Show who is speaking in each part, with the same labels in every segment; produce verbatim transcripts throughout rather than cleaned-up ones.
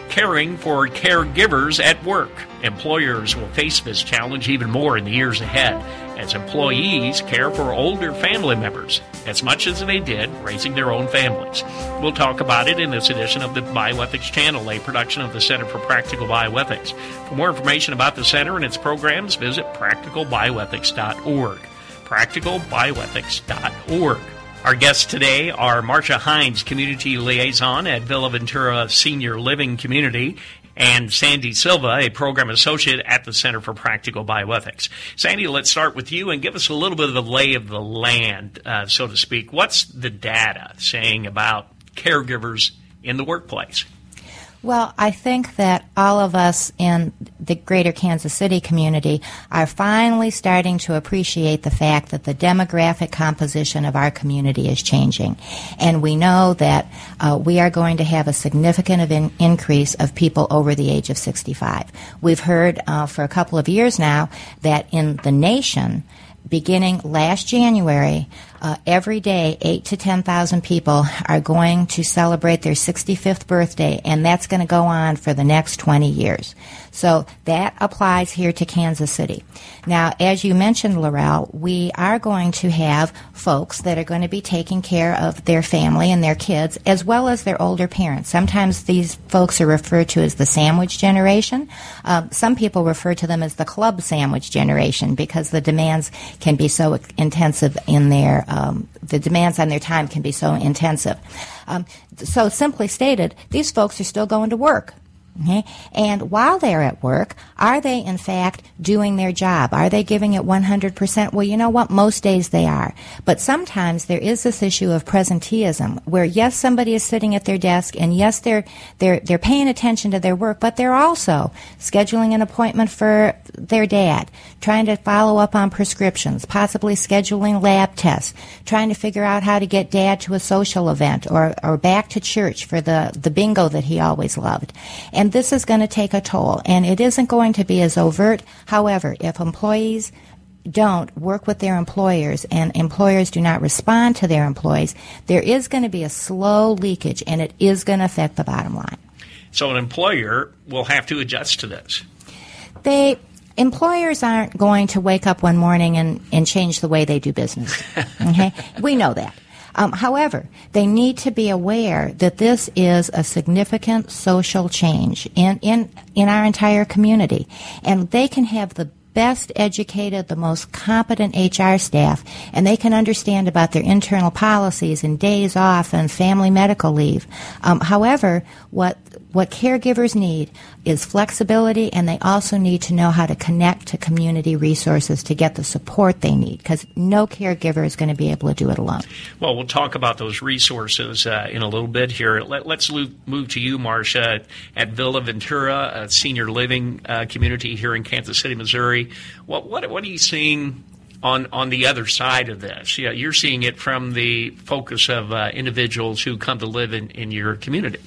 Speaker 1: caring for caregivers at work. Employers will face this challenge even more in the years ahead as employees care for older family members as much as they did raising their own families. We'll talk about it in this edition of the Bioethics Channel, a production of the Center for Practical Bioethics. For more information about the Center and its programs, visit practical bioethics dot org. practical bioethics dot org. Our guests today are Marcia Hines, Community Liaison at Villa Ventura Senior Living Community, and Sandy Silva, a Program Associate at the Center for Practical Bioethics. Sandy, let's start with you and give us a little bit of the lay of the land, uh, so to speak. What's the data saying about caregivers in the workplace?
Speaker 2: Well, I think that all of us in the greater Kansas City community are finally starting to appreciate the fact that the demographic composition of our community is changing. And we know that uh, we are going to have a significant of in- increase of people over the age of sixty-five. We've heard uh, for a couple of years now that in the nation, beginning last January, uh, every day, eight to ten thousand people are going to celebrate their sixty-fifth birthday, and that's going to go on for the next twenty years. So that applies here to Kansas City. Now, as you mentioned, Laurel, we are going to have folks that are going to be taking care of their family and their kids, as well as their older parents. Sometimes these folks are referred to as the sandwich generation. Uh, some people refer to them as the club sandwich generation because the demands can be so intensive in their, um, the demands on their time can be so intensive. Um, so simply stated, these folks are still going to work. Okay? And while they're at work, are they in fact doing their job? Are they giving it one hundred percent? Well, you know what? Most days they are. But sometimes there is this issue of presenteeism where, yes, somebody is sitting at their desk and, yes, they're, they're, they're paying attention to their work, but they're also scheduling an appointment for their dad, trying to follow up on prescriptions, possibly scheduling lab tests, trying to figure out how to get dad to a social event or, or back to church for the, the bingo that he always loved. And this is going to take a toll, and it isn't going to be as overt. However, if employees don't work with their employers and employers do not respond to their employees, there is going to be a slow leakage, and it is going to affect the bottom line.
Speaker 1: So an employer will have to adjust to this.
Speaker 2: They Employers aren't going to wake up one morning and, and change the way they do business. Okay? We know that. Um, however, they need to be aware that this is a significant social change in, in, in our entire community. And they can have the best educated, the most competent H R staff, and they can understand about their internal policies and days off and family medical leave. Um, however, what what caregivers need is flexibility, and they also need to know how to connect to community resources to get the support they need, because no caregiver is going to be able to do it alone.
Speaker 1: Well, we'll talk about those resources uh, in a little bit here. Let, let's move to you, Marcia, at Villa Ventura, a senior living uh, community here in Kansas City, Missouri. What what, what are you seeing on on the other side of this? Yeah, you're seeing it from the focus of uh, individuals who come to live in, in your community.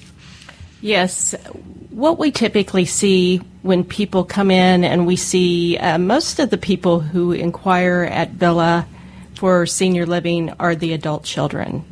Speaker 3: Yes. What we typically see when people come in, and we see uh, most of the people who inquire at Villa for senior living are the adult children.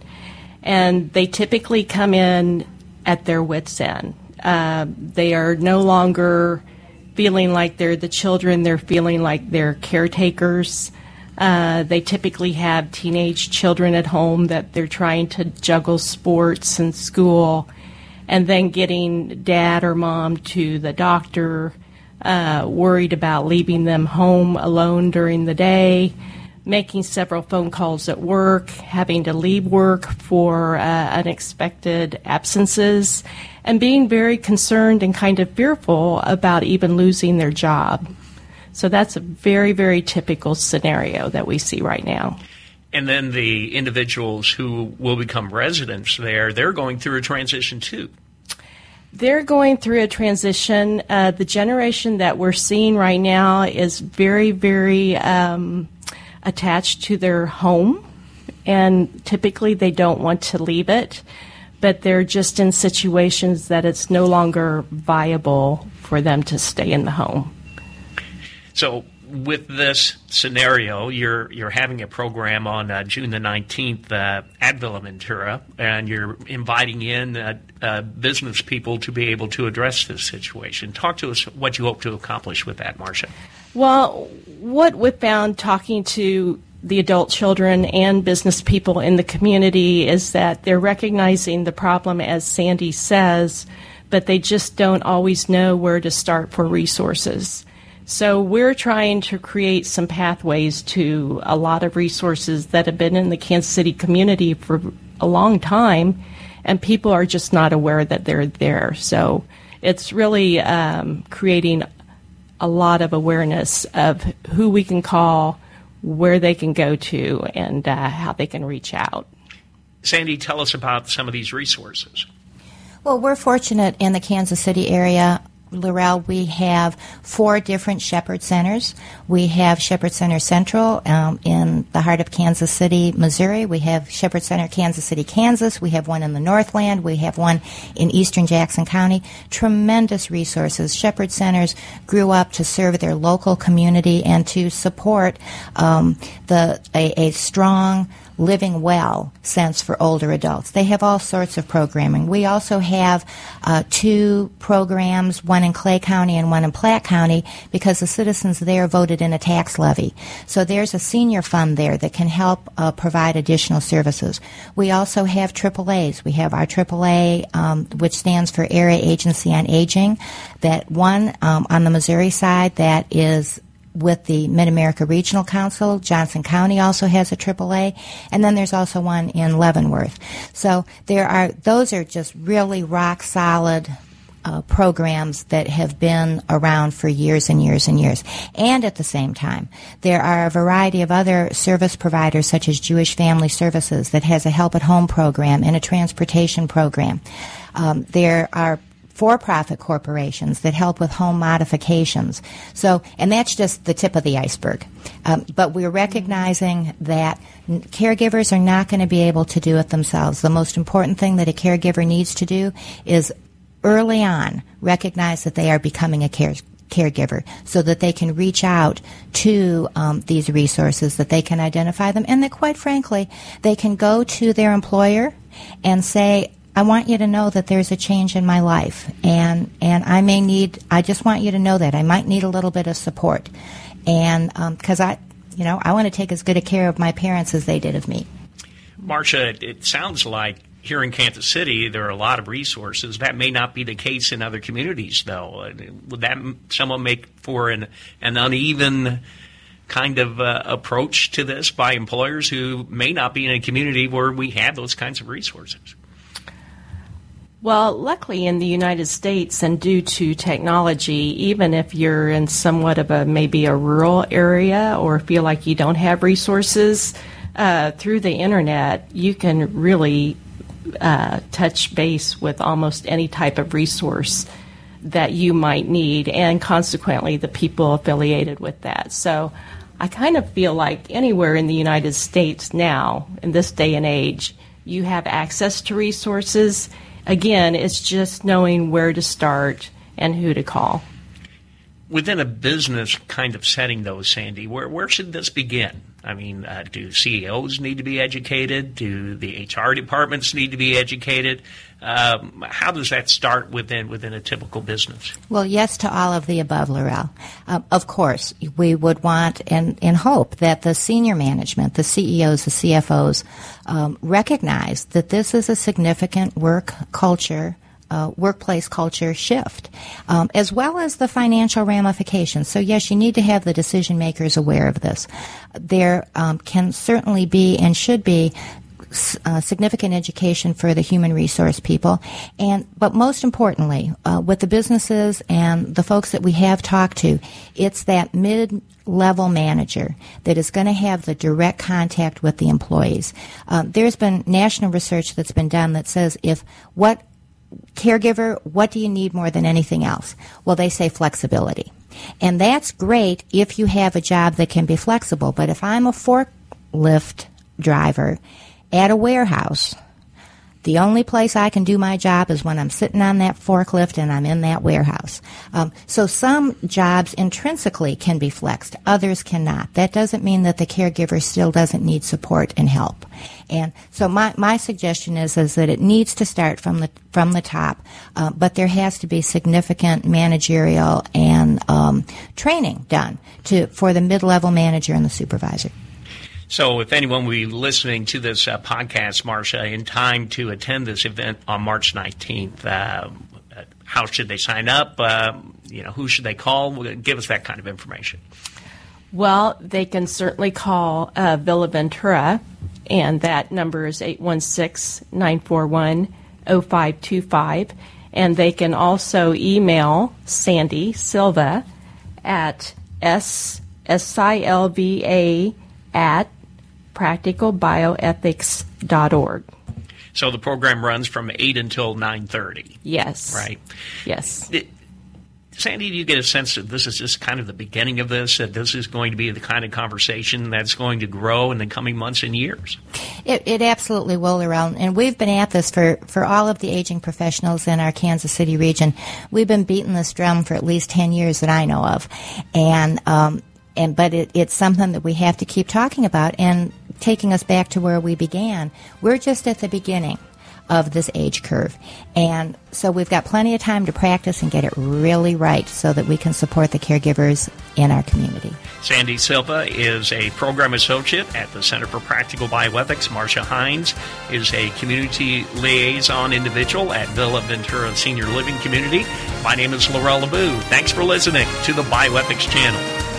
Speaker 3: And they typically come in at their wits' end. Uh, they are no longer feeling like they're the children. They're feeling like they're caretakers. Uh, they typically have teenage children at home that they're trying to juggle sports and school, and then getting dad or mom to the doctor, uh, worried about leaving them home alone during the day, making several phone calls at work, having to leave work for uh, unexpected absences, and being very concerned and kind of fearful about even losing their job. So that's a very, very typical scenario that we see right now.
Speaker 1: And then the individuals who will become residents there, they're going through a transition too.
Speaker 3: They're going through a transition. Uh, the generation that we're seeing right now is very, very um, attached to their home, and typically they don't want to leave it, but they're just in situations that it's no longer viable for them to stay in the home.
Speaker 1: So with this scenario, you're you're having a program on uh, June the nineteenth uh, at Villa Ventura, and you're inviting in uh, uh, business people to be able to address this situation. Talk to us what you hope to accomplish with that, Marcia.
Speaker 3: Well, what we found talking to the adult children and business people in the community is that they're recognizing the problem, as Sandy says, but they just don't always know where to start for resources. So we're trying to create some pathways to a lot of resources that have been in the Kansas City community for a long time, and people are just not aware that they're there. So it's really um, creating a lot of awareness of who we can call, where they can go to, and uh, how they can reach out.
Speaker 1: Sandy, tell us about some of these resources.
Speaker 2: Well, we're fortunate in the Kansas City area. Laurel, we have four different Shepherd Centers. We have Shepherd Center Central um, in the heart of Kansas City, Missouri. We have Shepherd Center Kansas City, Kansas. We have one in the Northland. We have one in eastern Jackson County. Tremendous resources. Shepherd Centers grew up to serve their local community and to support um, the a, a strong living well sense for older adults. They have all sorts of programming. We also have uh, two programs, one in Clay County and one in Platte County, because the citizens there voted in a tax levy. So there's a senior fund there that can help uh, provide additional services. We also have triple A's. We have our triple A, um, which stands for Area Agency on Aging, that one um, on the Missouri side that is with the Mid-America Regional Council. Johnson County also has a triple A, and then there's also one in Leavenworth. So there are those are just really rock solid uh, programs that have been around for years and years and years. And at the same time, there are a variety of other service providers, such as Jewish Family Services, that has a help at home program and a transportation program. Um, there are for-profit corporations that help with home modifications. So, and that's just the tip of the iceberg. Um, but we're recognizing that n- caregivers are not going to be able to do it themselves. The most important thing that a caregiver needs to do is early on recognize that they are becoming a care caregiver so that they can reach out to um, these resources, that they can identify them, and that, quite frankly, they can go to their employer and say, I want you to know that there's a change in my life, and and I may need, I just want you to know that. I might need a little bit of support, and because um, I, you know, I want to take as good a care of my parents as they did of me.
Speaker 1: Marcia, it, it sounds like here in Kansas City there are a lot of resources. That may not be the case in other communities, though. Would that somewhat make for an, an uneven kind of uh, approach to this by employers who may not be in a community where we have those kinds of resources?
Speaker 3: Well, luckily in the United States, and due to technology, even if you're in somewhat of a maybe a rural area or feel like you don't have resources, uh, through the internet, you can really uh, touch base with almost any type of resource that you might need, and consequently the people affiliated with that. So I kind of feel like anywhere in the United States now, in this day and age, you have access to resources. Again, it's just knowing where to start and who to call.
Speaker 1: Within a business kind of setting, though, Sandy, where where should this begin? I mean, uh, do C E Os need to be educated? Do the H R departments need to be educated? Um, how does that start within within a typical business?
Speaker 2: Well, yes to all of the above, Laurel. Um, of course, we would want and, and hope that the senior management, the C E Os, the C F Os, um, recognize that this is a significant work culture Uh, workplace culture shift, um, as well as the financial ramifications. So, yes, you need to have the decision makers aware of this. There um, can certainly be and should be uh, significant education for the human resource people, and but most importantly, uh, with the businesses and the folks that we have talked to, it's that mid-level manager that is going to have the direct contact with the employees. Um, there's been national research that's been done that says if what caregiver, what do you need more than anything else? Well, they say flexibility. And that's great if you have a job that can be flexible. But if I'm a forklift driver at a warehouse, the only place I can do my job is when I'm sitting on that forklift and I'm in that warehouse. Um, so some jobs intrinsically can be flexed, others cannot. That doesn't mean that the caregiver still doesn't need support and help. And so my, my suggestion is is that it needs to start from the from the top, uh, but there has to be significant managerial and um, training done to for the mid-level manager and the supervisor.
Speaker 1: So if anyone will be listening to this uh, podcast, Marcia, in time to attend this event on March nineteenth, uh, how should they sign up? Uh, you know, who should they call? Give us that kind of information.
Speaker 3: Well, they can certainly call uh, Villa Ventura, and that number is eight one six, nine four one, zero five two five. And they can also email Sandy Silva at S S I L V A at practical bioethics dot org.
Speaker 1: So the program runs from eight until nine thirty.
Speaker 3: Yes.
Speaker 1: Right.
Speaker 3: Yes.
Speaker 1: It, Sandy, do you get a sense that this is just kind of the beginning of this, that this is going to be the kind of conversation that's going to grow in the coming months and years?
Speaker 2: It, it absolutely will, Laurel. And we've been at this for, for all of the aging professionals in our Kansas City region. We've been beating this drum for at least ten years that I know of. And, um, and but it, it's something that we have to keep talking about. And taking us back to where we began, we're just at the beginning of this age curve. And so we've got plenty of time to practice and get it really right so that we can support the caregivers in our community.
Speaker 1: Sandy Silva is a program associate at the Center for Practical Bioethics. Marcia Hines is a community liaison individual at Villa Ventura Senior Living Community. My name is Laurel LeBoux. Thanks for listening to the Bioethics Channel.